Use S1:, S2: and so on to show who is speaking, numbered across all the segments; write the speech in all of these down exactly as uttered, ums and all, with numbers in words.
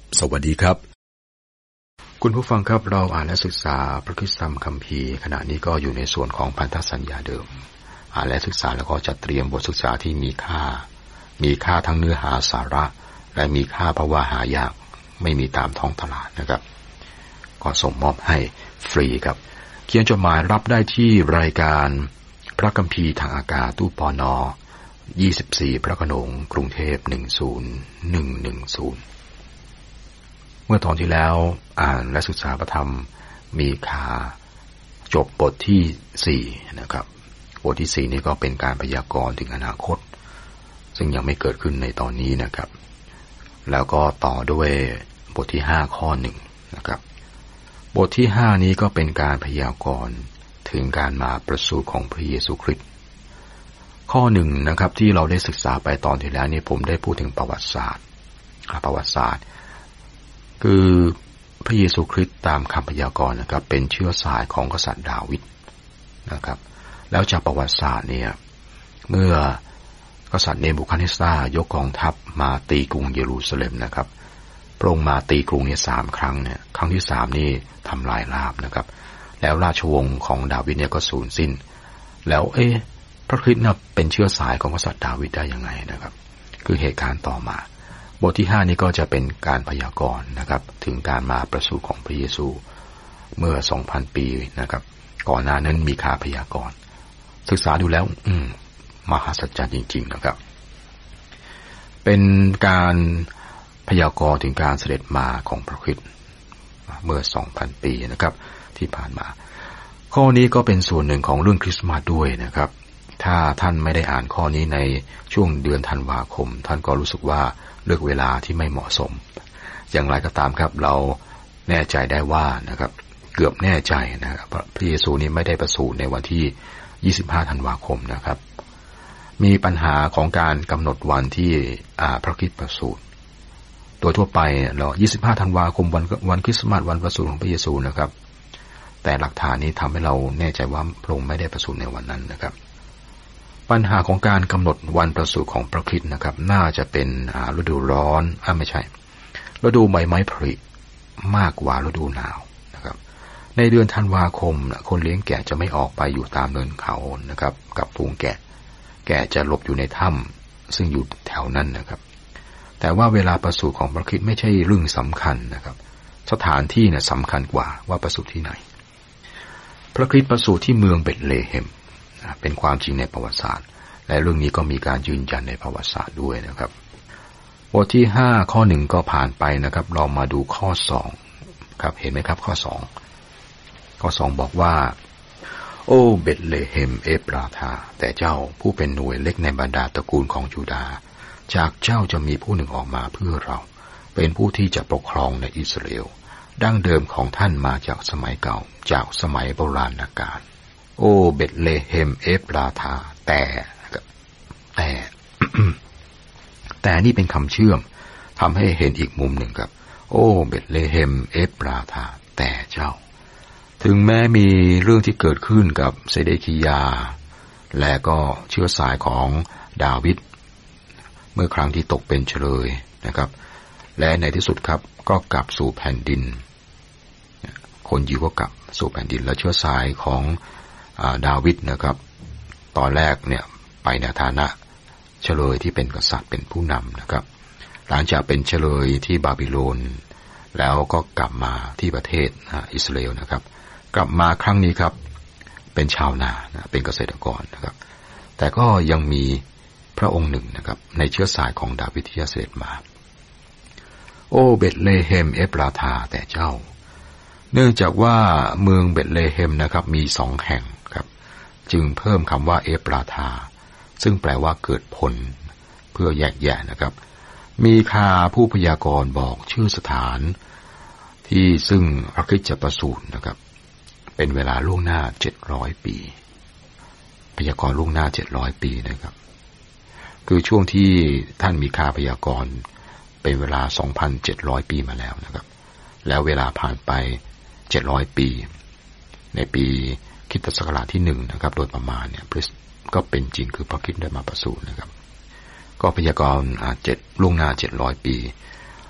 S1: สวัสดีครับคุณผู้ฟังครับเราอ่านและศึกษาพระคริสตธรรมคัมภีร์ขณะนี้ก็อยู่ในส่วนของพันธสัญญาเดิมอ่านและศึกษาแล้วก็จัดเตรียมบทศึกษาที่มีค่ามีค่าทั้งเนื้อหาสาระและมีค่าเพราะว่าหายากไม่มีตามท้องตลาดนะครับก็ส่งมอบให้ฟรีครับเขียนจดหมายรับได้ที่รายการพระคัมภีร์ทางอากาศตู้ปนยี่สิบสี่พระโขนงกรุงเทพหนึ่งศูนย์หนึ่งหนึ่งศูนย์เมื่อตอนที่แล้วอ่านและศึกษาพระธรรมมีค่าจบบทที่สี่นะครับบทที่สี่นี้ก็เป็นการพยากรณ์ถึงอนาคตซึ่งยังไม่เกิดขึ้นในตอนนี้นะครับแล้วก็ต่อด้วยบทที่ห้าข้อหนึ่งนะครับบทที่ห้านี้ก็เป็นการพยากรณ์ถึงการมาประสูติของพระเยซูคริสต์ข้อหนึ่งนะครับที่เราได้ศึกษาไปตอนที่แล้วนี่ผมได้พูดถึงประวัติศาสตร์ประวัติศาสตร์คือพระเยซูคริสต์ตามคำพยากรณ์นะครับเป็นเชื้อสายของกษัตริย์ดาวิดนะครับแล้วจากประวัติศาสตร์เนี่ยเมื่อกษัตริย์เนบูคัดเนสซาร์ยกกองทัพมาตีกรุงเยรูซาเล็มนะครับพระองค์มาตีกรุงเนี่ยสามครั้งเนี่ยครั้งที่สามนี่ทำลายราบนะครับแล้วราชวงศ์ของดาวิดเนี่ยก็สูญสิ้นแล้วเอ๊ะพระคริสต์น่ะเป็นเชื้อสายของกษัตริย์ดาวิดได้ยังไงนะครับคือเหตุการณ์ต่อมาบทที่ห้านี้ก็จะเป็นการพยากรณ์นะครับถึงการมาประสูติของพระเยซูเมื่อ สองพัน ปีนะครับก่อนหน้านั้นมีข่าวพยากรณ์ศึกษาดูแล้วอืมมหัศจรรย์จริงๆนะครับเป็นการพยากรณ์ถึงการเสด็จมาของพระคริสต์เมื่อ สองพัน ปีนะครับที่ผ่านมาข้อนี้ก็เป็นส่วนหนึ่งของเรื่องคริสต์มาสด้วยนะครับถ้าท่านไม่ได้อ่านข้อนี้ในช่วงเดือนธันวาคมท่านก็รู้สึกว่าเลือกเวลาที่ไม่เหมาะสมอย่างไรก็ตามครับเราแน่ใจได้ว่านะครับเกือบแน่ใจนะครับพระเยซูนี้ไม่ได้ประสูติในวันที่ยี่สิบห้าธันวาคมนะครับมีปัญหาของการกำหนดวันที่พระคริสต์ประสูติโดยทั่วไปเรายี่สิบห้าธันวาคมวันวันคริสต์มาสวันประสูติของพระเยซูนะครับแต่หลักฐานนี้ทำให้เราแน่ใจว่าพระองค์ไม่ได้ประสูติในวันนั้นนะครับปัญหาของการกำหนดวันประสูติของพระคริสต์นะครับน่าจะเป็นฤดูร้อนอ่ะไม่ใช่ฤดูใบไม้ผลิมากกว่าฤดูหนาวนะครับในเดือนธันวาคมคนเลี้ยงแกะจะไม่ออกไปอยู่ตามเนินเขานะครับกับฝูงแกะแกะจะหลบอยู่ในถ้ำซึ่งอยู่แถวนั้นนะครับแต่ว่าเวลาประสูติของพระคริสต์ไม่ใช่เรื่องสำคัญนะครับสถานที่เนี่ยสำคัญกว่าว่าประสูติที่ไหนพระคริสต์ประสูติที่เมืองเบธเลเฮมเป็นความจริงในประวัติศาสตร์และเรื่องนี้ก็มีการยืนยันในประวัติศาสตร์ด้วยนะครับบทที่ห้าข้อหนึ่งก็ผ่านไปนะครับเรามาดูข้อสองครับเห็นไหมครับข้อสองข้อสองบอกว่าโอ้เบธเลเฮมเอฟราธาแต่เจ้าผู้เป็นหน่วยเล็กในบรรดาตระกูลของยูดาห์จากเจ้าจะมีผู้หนึ่งออกมาเพื่อเราเป็นผู้ที่จะปกครองในอิสราเอลดั้งเดิมของท่านมาจากสมัยเก่าจากสมัยโบราณกาลโอ้เบธเลเฮมเอฟราธาแต่แต่ แต่นี่เป็นคำเชื่อมทำให้เห็นอีกมุมหนึ่งครับโอ้เบธเลเฮมเอฟราธาแต่เจ้าถึงแม้มีเรื่องที่เกิดขึ้นกับเซเดคียาและก็เชื้อสายของดาวิดเมื่อครั้งที่ตกเป็นเฉลยนะครับและในที่สุดครับก็กลับสู่แผ่นดินคนยิวก็กลับสู่แผ่นดินและเชื้อสายของดาวิดนะครับตอนแรกเนี่ยไปในฐานะเฉลยที่เป็นกษัตริย์เป็นผู้นำนะครับหลังจากเป็นเฉลยที่บาบิโลนแล้วก็กลับมาที่ประเทศอิสราเอลนะครับกลับมาครั้งนี้ครับเป็นชาวนาเป็นเกษตรกรนะครับแต่ก็ยังมีพระองค์หนึ่งนะครับในเชื้อสายของดาวิดที่เสด็จมาโอ้เบธเลเฮมเอฟราธาแต่เจ้าเนื่องจากว่าเมืองเบธเลเฮมนะครับมีสองแห่งครับจึงเพิ่มคำว่าเอฟราธาซึ่งแปลว่าเกิดผลเพื่อแยกแยะนะครับมีคาผู้พยากรณ์บอกชื่อสถานที่ซึ่งพระคริสต์จะประสูตินะครับเป็นเวลาล่วงหน้าเจ็ดร้อยปีพยากรณ์ล่วงหน้าเจ็ดร้อยปีนะครับคือช่วงที่ท่านมีคาพยากรณ์เป็นเวลา สองพันเจ็ดร้อย ปีมาแล้วนะครับแล้วเวลาผ่านไปเจ็ดร้อยปีในปีคริสตศักราชที่หนึ่งนะครับโดยประมาณเนี่ยก็เป็นจริงคือพระคริสต์ได้มาประสูตินะครับก็พยากรณ์เจ็ดล่วงหน้าเจ็ดร้อยปี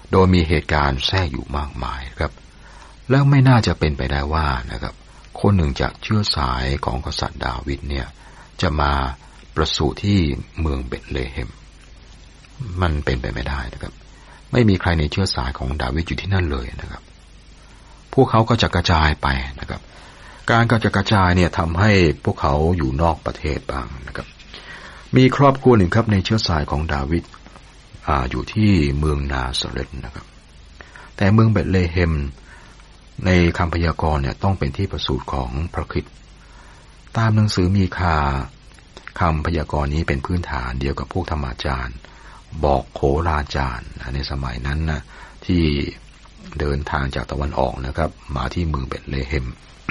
S1: โดยมีเหตุการณ์แทรกอยู่มากมายครับแล้วไม่น่าจะเป็นไปได้ว่านะครับคนหนึ่งจากเชื้อสายของกษัตริย์ดาวิดเนี่ยจะมาประสูติที่เมืองเบธเลเฮมมันเป็นไปไม่ได้นะครับไม่มีใครในเชื้อสายของดาวิดอยู่ที่นั่นเลยนะครับพวกเขาก็จะกระจายไปนะครับการกระจายกระจายเนี่ยทำให้พวกเขาอยู่นอกประเทศบ้างนะครับมีครอบครัวหนึ่งครับในเชื้อสายของดาวิดอ่าอยู่ที่เมืองนาซาเรตนะครับแต่เมืองเบธเลเฮมในคำพยากรณ์เนี่ยต้องเป็นที่ประสูติของพระคริสต์ตามหนังสือมีคาคำพยากรณ์นี้เป็นพื้นฐานเดียวกับพวกธรรมาจารย์บอกโหราจารย์ในสมัยนั้นนะที่เดินทางจากตะวันออกนะครับมาที่เมืองเบธเลเฮม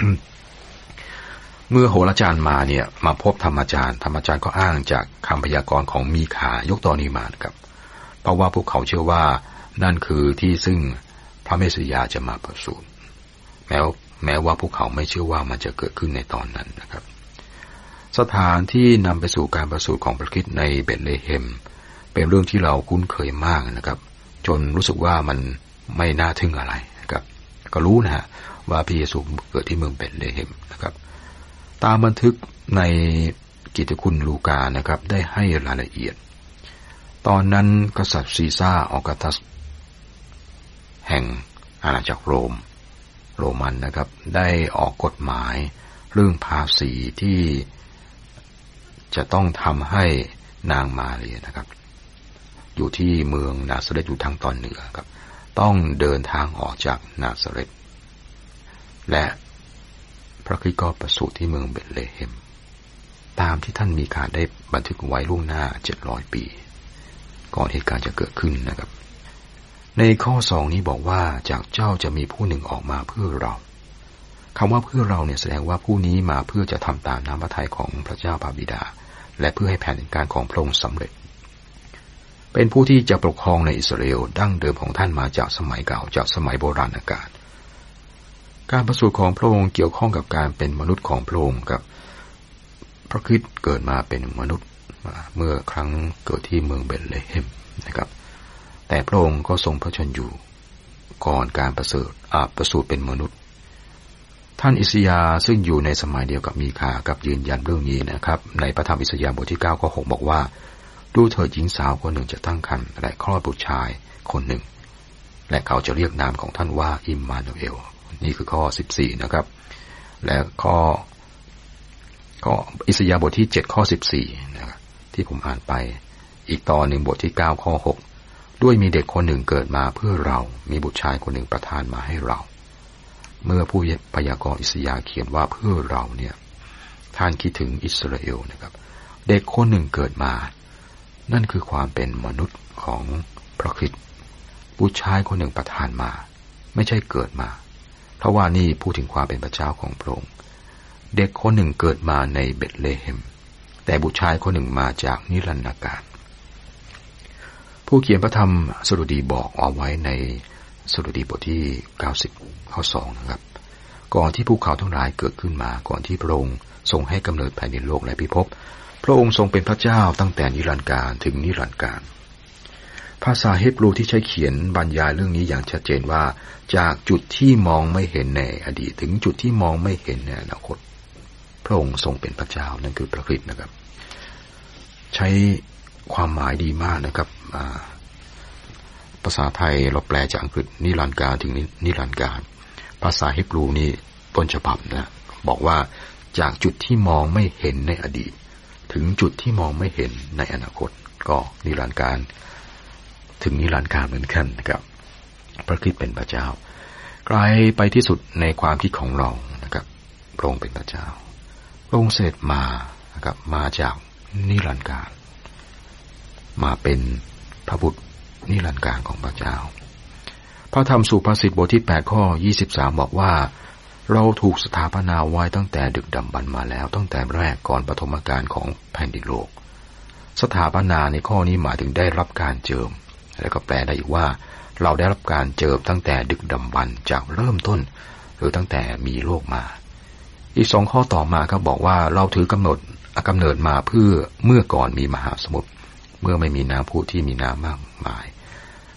S1: เมื่อโหราจารย์มาเนี่ยมาพบธรรมาจารย์ธรรมาจารย์ก็อ้างจากคำพยากรณ์ของมีคายกตอนนี้มานะครับเพราะว่าพวกเขาเชื่อว่านั่นคือที่ซึ่งพระเมสสิยาจะมาประสูติแม้แม้ว่าพวกเขาไม่เชื่อว่ามันจะเกิดขึ้นในตอนนั้นนะครับสถานที่นำไปสู่การประสูติของพระคริสต์ในเบธเลเฮมเป็นเรื่องที่เราคุ้นเคยมากนะครับจนรู้สึกว่ามันไม่น่าทึ่งอะไรนะครับก็รู้นะฮะว่าพระเยซูเกิดที่เมืองเบธเลเฮมนะครับตามบันทึกในกิตติคุณลูกานะครับได้ให้รายละเอียดตอนนั้นกษัตริย์ซีซ่าออกัสตัสแห่งอาณาจักรโรมโรมันนะครับได้ออกกฎหมายเรื่องภาษีที่จะต้องทำให้นางมาเรียนะครับอยู่ที่เมืองนาซาเรตอยู่ทางตอนเหนือครับต้องเดินทางออกจากนาซาเรตและพระคริสต์ก็ประสูติที่เมืองเบธเลเฮมตามที่ท่านมีการได้บันทึกไว้ล่วงหน้าเจ็ดร้อยปีก่อนเหตุการณ์จะเกิดขึ้นนะครับในข้อสองนี้บอกว่าจากเจ้าจะมีผู้หนึ่งออกมาเพื่อเราคำว่าเพื่อเราเนี่ยแสดงว่าผู้นี้มาเพื่อจะทำตามน้ำพระทัยของพระเจ้าพระบิดาและเพื่อให้แผนการของพระองค์สำเร็จเป็นผู้ที่จะปกครองในอิสราเอลดั้งเดิมของท่านมาจากสมัยเก่าจากสมัยโบราณกาลการประสูติของพระองค์เกี่ยวข้องกับการเป็นมนุษย์ของพระองค์กับพระคริสต์เกิดมาเป็นมนุษย์เมื่อครั้งเกิดที่เมืองเบธเลเฮมนะครับแต่พระองค์ก็ทรงพระชนอยู่ก่อนการประเสริฐอาประสูติเป็นมนุษย์ท่านอิสยาห์ซึ่งอยู่ในสมัยเดียวกับมีคากับยืนยันเรื่องนี้นะครับในพระธรรมอิสยาห์บทที่เก้าข้อหกบอกว่าดูเถิดหญิงสาวคนหนึ่งจะตั้งครรภ์และคลอดบุตรชายคนหนึ่งและเขาจะเรียกนามของท่านว่าอิมมานูเอลนี่คือข้อสิบสี่นะครับและข้อข้ออิสยาห์บทที่เจ็ดข้อสิบสี่นะครับที่ผมอ่านไปอีกตอนหนึ่งบทที่เก้าข้อหกด้วยมีเด็กคนหนึ่งเกิดมาเพื่อเรามีบุตรชายคนหนึ่งประทานมาให้เราเมื่อผู้พยากรณ์อิสยาห์เขียนว่าเพื่อเราเนี่ยท่านคิดถึงอิสราเอลนะครับเด็กคนหนึ่งเกิดมานั่นคือความเป็นมนุษย์ของพระคริสต์บุตรชายคนหนึ่งประทานมาไม่ใช่เกิดมาเพราะว่านี่พูดถึงความเป็นพระเจ้าของพระองค์เด็กคนหนึ่งเกิดมาในเบธเลเฮมแต่บุตรชายคนหนึ่งมาจากนิรันดร์กาลผู้เขียนพระธรรมสดุดีบอกเอาไว้ในสดุดีบทที่เก้าสิบข้อสองนะครับก่อนที่ภูเขาทั้งหลายเกิดขึ้นมาก่อนที่พระองค์ทรงให้กำเนิดแผ่นดินโลกและพิภพพระองค์ทรงเป็นพระเจ้าตั้งแต่นิรันดร์กาลถึงนิรันดร์กาลภาษาฮีบรูที่ใช้เขียนบรรยายเรื่องนี้อย่างชัดเจนว่าจากจุดที่มองไม่เห็นในอดีตถึงจุดที่มองไม่เห็นในอนาคตพระองค์ทรงเป็นพระเจ้านั่นคือพระคริสต์นะครับใช้ความหมายดีมากนะครับภาษาไทยเราแปลจากอังกฤษนิรันดร์กาลถึงนิรันดร์กาลภาษาฮีบรูนี่ต้นฉบับนะบอกว่าจากจุดที่มองไม่เห็นในอดีตถึงจุดที่มองไม่เห็นในอนาคตก็นิรันดร์กาลถึงนิรันดร์กาลเหมือนกันนะครับพระคริสต์เป็นพระเจ้าไกลไปที่สุดในความคิดของเรานะครับพระองค์เป็นพระเจ้าพระองค์เสด็จมานะครับมาจากนิรันดร์กาลมาเป็นพระบุตรนิรันดร์กาลของพระเจ้าพระธรรมสุภาษิตบทที่แปดข้อยี่สิบสามบอกว่าเราถูกสถาปนาไว้ตั้งแต่ดึกดำบรรพ์มาแล้วตั้งแต่แรกก่อนปฐมกาลของแผ่นดินโลกสถาปนาในข้อนี้หมายถึงได้รับการเจิมและก็แปลได้อีกว่าเราได้รับการเจิมตั้งแต่ดึกดำบรรพ์จากเริ่มต้นหรือตั้งแต่มีโลกมาอีกสองข้อต่อมาครับบอกว่าเราถือกำหนดกำเนิดมาเพื่อเมื่อก่อนมีมหาสมุทรเมื่อไม่มีน้ำพุที่มีน้ำมากมาย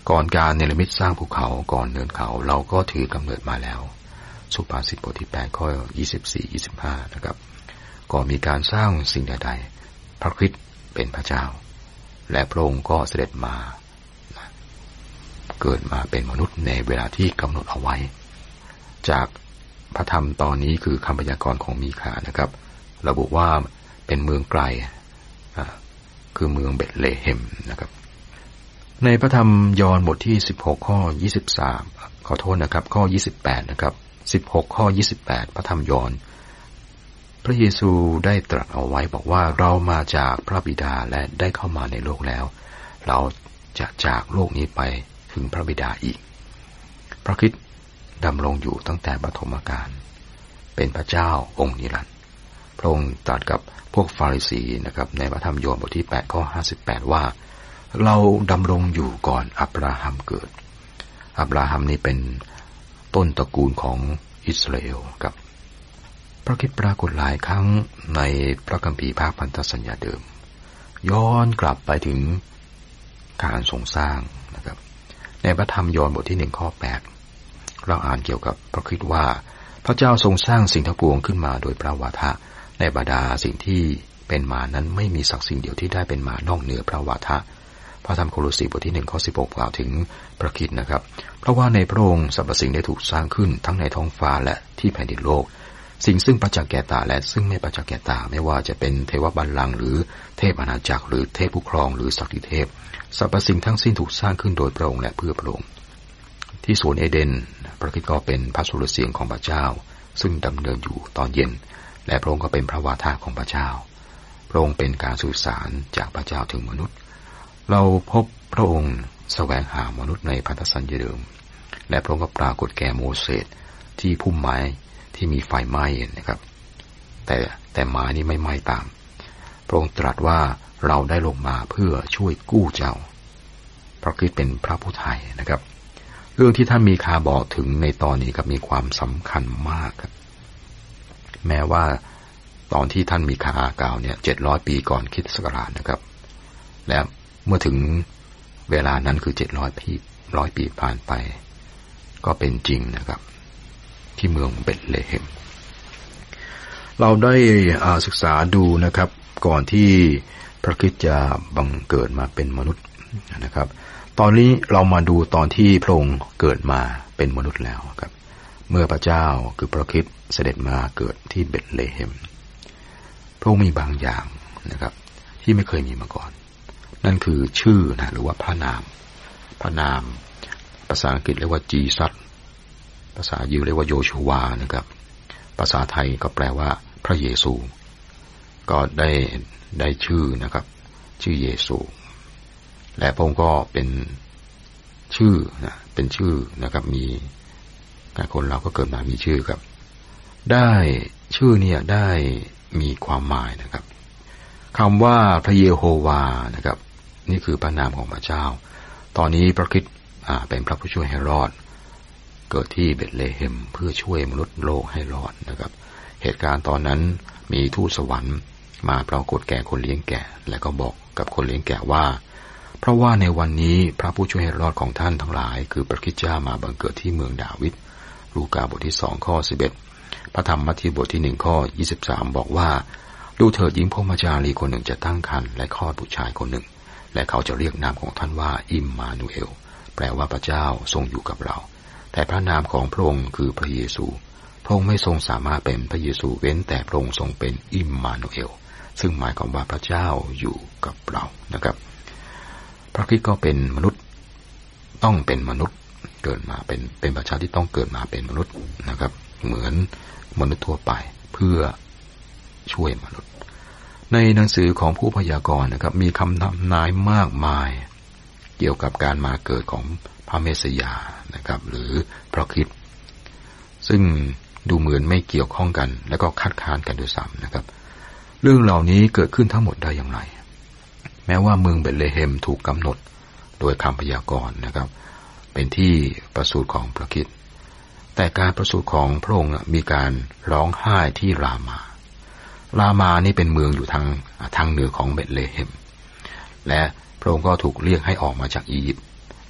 S1: ก่อนการเนรมิตสร้างภูเขาก่อนเนินเขาเราก็ถือกำเนิดมาแล้วสุภาษิตบทที่แปดข้อยี่สิบสี่ ยี่สิบห้านะครับก่อนมีการสร้างสิ่งใดๆพระคริสต์เป็นพระเจ้าและพระองค์ก็เสด็จมาเกิดมาเป็นมนุษย์ในเวลาที่กำหนดเอาไว้จากพระธรรมตอนนี้คือคำพยากรณ์ของมีคานะครับระบุว่าเป็นเมืองไกลคือเมืองเบธเลเฮมนะครับในพระธรรมยอห์นบทที่สิบหกข้อยี่สิบสามขอโทษนะครับข้อยี่สิบแปดนะครับสิบหกข้อยี่สิบแปดพระธรรมยอห์นพระเยซูได้ตรัสเอาไว้บอกว่าเรามาจากพระบิดาและได้เข้ามาในโลกแล้วเราจะจากโลกนี้ไปถึงพระบิดาอีกพระคริสต์ดำรงอยู่ตั้งแต่ปฐมกาลเป็นพระเจ้าองค์นิรันดร์พระองค์ตรัสกับพวกฟาริสีนะครับในพระธรรมยอห์นบทที่แปดข้อห้าสิบแปดว่าเราดำรงอยู่ก่อนอับราฮัมเกิดอับราฮัมนี่เป็นต้นตระกูลของอิสราเอลครับพระคริสต์ปรากฏหลายครั้งในพระคัมภีร์ภาคพันธสัญญาเดิมย้อนกลับไปถึงการทรงสร้างนะครับในพระธรรมยอห์นบทที่หนึ่งข้อแปดเราอ่านเกี่ยวกับพระคริสต์ว่าพระเจ้าทรงสร้างสิ่งทั้งปวงขึ้นมาโดยพระวาทะในบรรดาสิ่งที่เป็นมานั้นไม่มีสักสิ่งเดียวที่ได้เป็นมานอกเหนือพระวาทะพระธรรมโคโลสีบทที่หนึ่งข้อสิบหกกล่าวถึงพระคริสต์นะครับเพราะว่าในพระองค์สรรพสิ่งได้ถูกสร้างขึ้นทั้งในท้องฟ้าและที่แผ่นดินโลกสิ่งซึ่งประจักษ์แก่ตาและซึ่งไม่ประจักษ์แก่ตาไม่ว่าจะเป็นเทวบัลลังก์หรือเทพอาณาจักรหรือเทพผู้ครองหรือศักดิเทพสรรพสิ่งทั้งสิ้นถูกสร้างขึ้นโดยพระองค์และเพื่อพระองค์ที่สวนเอเดนพระคริสต์ก็เป็นพระสุรเสียงของพระเจ้าซึ่งดำเนินอยู่ตอนเย็นและพระองค์ก็เป็นพระวาทะของพระเจ้าพระองค์เป็นการสื่อสารจากพระเจ้าถึงมนุษย์เราพบพระองค์แสวงหามนุษย์ในพันธสัญญาเดิมและพระองค์ก็ปรากฏแก่โมเสสที่พุ่มไม้ที่มีไฟไหม้นะครับแต่แต่ไม้นี้ไม่ไหม้ตามพระองค์ตรัสว่าเราได้ลงมาเพื่อช่วยกู้เจ้าพระคริสต์เป็นพระผู้ไถ่นะครับเรื่องที่ท่านมีคาบอกถึงในตอนนี้ครับมีความสำคัญมากครับแม้ว่าตอนที่ท่านมีคากล่าวเนี่ยเจ็ดร้อยปีก่อนคริสตศักราชนะครับและเมื่อถึงเวลานั้นคือเจ็ดร้อยปีร้อยปีผ่านไปก็เป็นจริงนะครับที่เมืองเบธเลเฮมเราได้ศึกษาดูนะครับก่อนที่พระคริสต์จะบังเกิดมาเป็นมนุษย์นะครับตอนนี้เรามาดูตอนที่พระองค์เกิดมาเป็นมนุษย์แล้วครับเมื่อพระเจ้าคือพระคริสต์เสด็จมาเกิดที่เบธเลเฮมพระองค์มีบางอย่างนะครับที่ไม่เคยมีมาก่อนนั่นคือชื่อนะหรือว่าพระนามพระนามภาษาอังกฤษเรียกว่าจีซัสภาษายิวเรียกว่าโยชูวานะครับภาษาไทยก็แปลว่าพระเยซูก็ได้ได้ชื่อนะครับชื่อเยซูและพระองค์ก็เป็นชื่อนะเป็นชื่อนะครับมีคนเราก็เกิดมามีชื่อครับได้ชื่อเนี่ยได้มีความหมายนะครับคำว่าพระเยโฮวานะครับนี่คือพระนามของพระเจ้าตอนนี้พระคริสต์เป็นพระผู้ช่วยให้รอดเกิดที่เบธเลเฮมเพื่อช่วยมนุษย์โลกให้รอดนะครับเหตุการณ์ตอนนั้นมีทูตสวรรค์มาปรากฏแก่คนเลี้ยงแกะและก็บอกกับคนเลี้ยงแกะว่าเพราะว่าในวันนี้พระผู้ช่วยให้รอดของท่านทั้งหลายคือพระคริสต์เจ้ามาบังเกิดที่เมืองดาวิดลูกาบทที่สองข้อสิบเอ็ดพระธรรมมัทธิวบทที่หนึ่งข้อยี่สิบสามบอกว่าดูเถิดหญิงพรหมจารีคนหนึ่งจะตั้งครรภ์และคลอดบุตรชายคนหนึ่งและเขาจะเรียกนามของท่านว่าอิมมานูเอลแปลว่าพระเจ้าทรงอยู่กับเราแต่พระนามของพระองค์คือพระเยซูพระองค์ไม่ทรงสามารถเป็นพระเยซูเว้นแต่พระองค์ทรงเป็นอิมมานูเอลซึ่งหมายความว่าพระเจ้าอยู่กับเรานะครับพระคริสต์ก็เป็นมนุษย์ต้องเป็นมนุษย์เกิดมาเป็นเป็นประชาที่ต้องเกิดมาเป็นมนุษย์นะครับเหมือนมนุษย์ทั่วไปเพื่อช่วยมนุษย์ในหนังสือของผู้พยากรณ์นะครับมีคำทำนายมากมายเกี่ยวกับการมาเกิดของพระเมสสิยานะครับหรือพระคริสต์ซึ่งดูเหมือนไม่เกี่ยวข้องกันและก็คัดค้านกันด้วยซ้ำนะครับเรื่องเหล่านี้เกิดขึ้นทั้งหมดได้อย่างไรแม้ว่าเมืองเบธเลเฮมถูกกำหนดโดยคำพยากรณ์นะครับเป็นที่ประสูติของพระคริสต์แต่การประสูติของพระองค์มีการร้องไห้ที่รามารามานี่เป็นเมืองอยู่ทางทางเหนือของเบธเลเฮมและพระองค์ก็ถูกเรียกให้ออกมาจากอียิปต์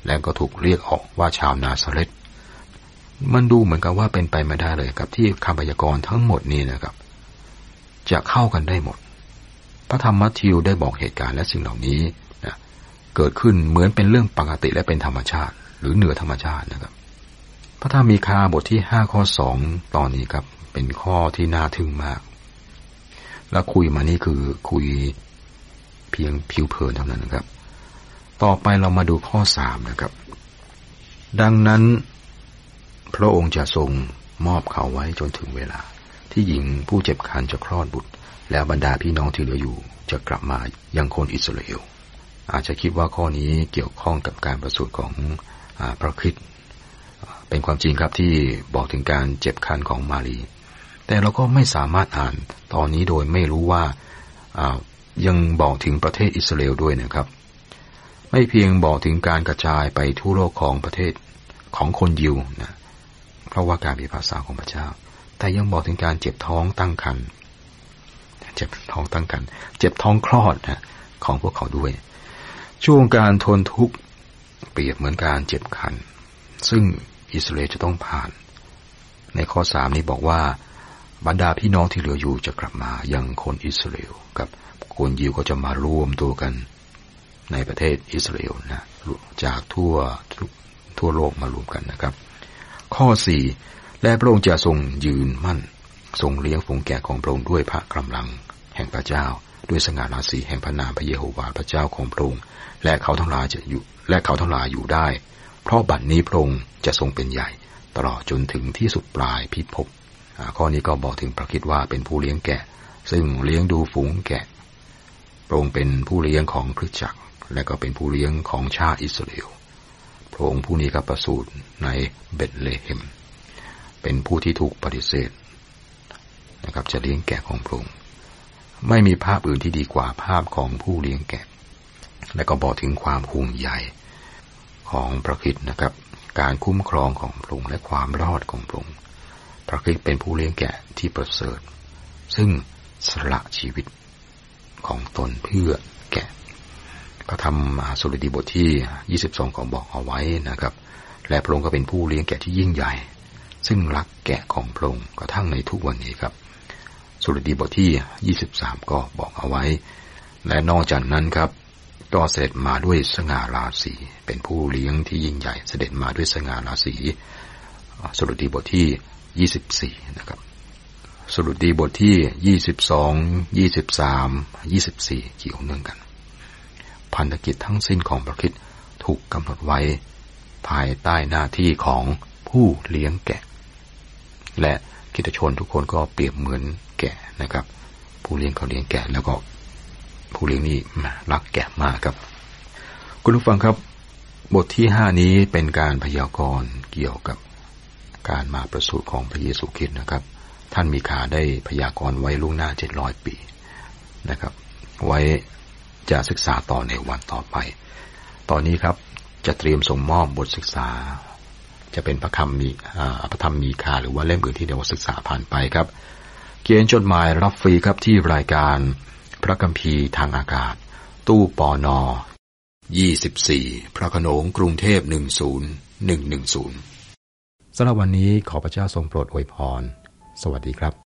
S1: และก็ถูกเรียกออกว่าชาวนาซาเรตมันดูเหมือนกับว่าเป็นไปไม่ได้เลยกับที่คำพยากรณ์ทั้งหมดนี้นะครับจะเข้ากันได้หมดพระธรรมมัทธิวได้บอกเหตุการณ์และสิ่งเหล่านี้นะเกิดขึ้นเหมือนเป็นเรื่องปกติและเป็นธรรมชาติหรือเหนือธรรมชาตินะครับพระธรรมมีคาบทที่ห้าข้อสองตอนนี้ครับเป็นข้อที่น่าทึ่งมากและคุยมานี่คือคุยเพียงผิวเผินเท่านั้นนะครับต่อไปเรามาดูข้อสามนะครับดังนั้นพระองค์จะทรงมอบเขาไว้จนถึงเวลาที่หญิงผู้เจ็บครรภ์จะคลอดบุตรแล้วบรรดาพี่น้องที่เหลืออยู่จะกลับมายังคนอิสราเอลอาจจะคิดว่าข้อนี้เกี่ยวข้องกับการประสูติของพระคริสต์เป็นความจริงครับที่บอกถึงการเจ็บครรภ์ของมารีแต่เราก็ไม่สามารถอ่านตอนนี้โดยไม่รู้ว่ายังบอกถึงประเทศอิสราเอลด้วยนะครับไม่เพียงบอกถึงการกระจายไปทั่วโลกของประเทศของคนยิวนะเพราะว่าการพิพากษาของพระเจ้าแต่ยังบอกถึงการเจ็บท้องตั้งครรภ์เจ็บท้องตั้งครรภ์เจ็บท้องคลอดนะของพวกเขาด้วยช่วงการทนทุกข์เปรียบเหมือนการเจ็บครรภ์ซึ่งอิสราเอลจะต้องผ่านในข้อสามนี้บอกว่าบรรดาพี่น้องที่เหลืออยู่จะกลับมายังคนอิสราเอลกับคนยิวก็จะมารวมตัวกันในประเทศอิสราเอลนะจากทั่วทั่วโลกมารวมกันนะครับข้อสี่และพระองค์จะทรงยืนมั่นทรงเลี้ยงฝูงแกะของพระองค์ด้วยพระกำลังแห่งพระเจ้าด้วยสง่าราศีแห่งพระนามพระเยโฮวาห์พระเจ้าของพระองค์และเขาทั้งหลายจะอยู่และเขาทั้งหลายอยู่ได้เพราะบัดนี้พระองค์จะทรงเป็นใหญ่ตลอดจนถึงที่สุดปลายพิภพข้อนี้ก็บอกถึงพระคริสต์ว่าเป็นผู้เลี้ยงแกะซึ่งเลี้ยงดูฝูงแกะพระองค์เป็นผู้เลี้ยงของคริสตจักรและก็เป็นผู้เลี้ยงของชาติอิสราเอลพระองค์ผู้นี้ก็ประสูติในเบธเลเฮมเป็นผู้ที่ถูกปฏิเสธนะครับจะเลี้ยงแกะของพระองค์ไม่มีภาพอื่นที่ดีกว่าภาพของผู้เลี้ยงแกะและก็บอกถึงความห่วงใยของพระคริสต์นะครับการคุ้มครองของพระองค์และความรอดของพระองค์พระคริสต์เป็นผู้เลี้ยงแกะที่ประเสริฐซึ่งสละชีวิตของตนเพื่อแกะพระธรรมสดุดีบทที่ยี่สิบสองก็บอกเอาไว้นะครับและพระองค์ก็เป็นผู้เลี้ยงแกะที่ยิ่งใหญ่ซึ่งรักแกะของพระองค์กระทั่งในทุกวันนี้ครับสดุดีบทที่ยี่สิบสามก็บอกเอาไว้และนอกจากนั้นครับก็เสด็จมาด้วยสง่าราศีเป็นผู้เลี้ยงที่ยิ่งใหญ่เสด็จมาด้วยสง่าราศีสดุดีบทที่ยี่สิบสี่นะครับสดุดีบทที่ยี่สิบสอง ยี่สิบสาม ยี่สิบสี่เกี่ยวเนื่องกันพันธกิจทั้งสิ้นของพระคริสต์ถูกกำหนดไว้ภายใต้หน้าที่ของผู้เลี้ยงแกะและคริสตชนทุกคนก็เปรียบเหมือนแกะนะครับผู้เลี้ยงเขาเลี้ยงแกะแล้วก็ผู้เลี้ยงนี่รักแกะมากครับคุณผู้ฟังครับบทที่ห้านี้เป็นการพยากรณ์เกี่ยวกับการมาประสูติของพระเยซูคริสต์นะครับท่านมีคาได้พยากรณ์ไว้ล่วงหน้าเจ็ดร้อยปีนะครับไว้จะศึกษาต่อในวันต่อไปตอนนี้ครับจะเตรียมส่งมอบบทศึกษาจะเป็นพระคำมีพระธรรมมีคาหรือว่าเล่มอื่นที่เดี๋ยวศึกษาผ่านไปครับเขียนจดหมายรับฟรีครับที่รายการพระคัมภีร์ทางอากาศตู้ปนยี่สิบสี่พระโขนงกรุงเทพหนึ่งศูนย์หนึ่งหนึ่งศูนย์สำหรับวันนี้ขอพระเจ้าทรงโปรดอวยพรสวัสดีครับ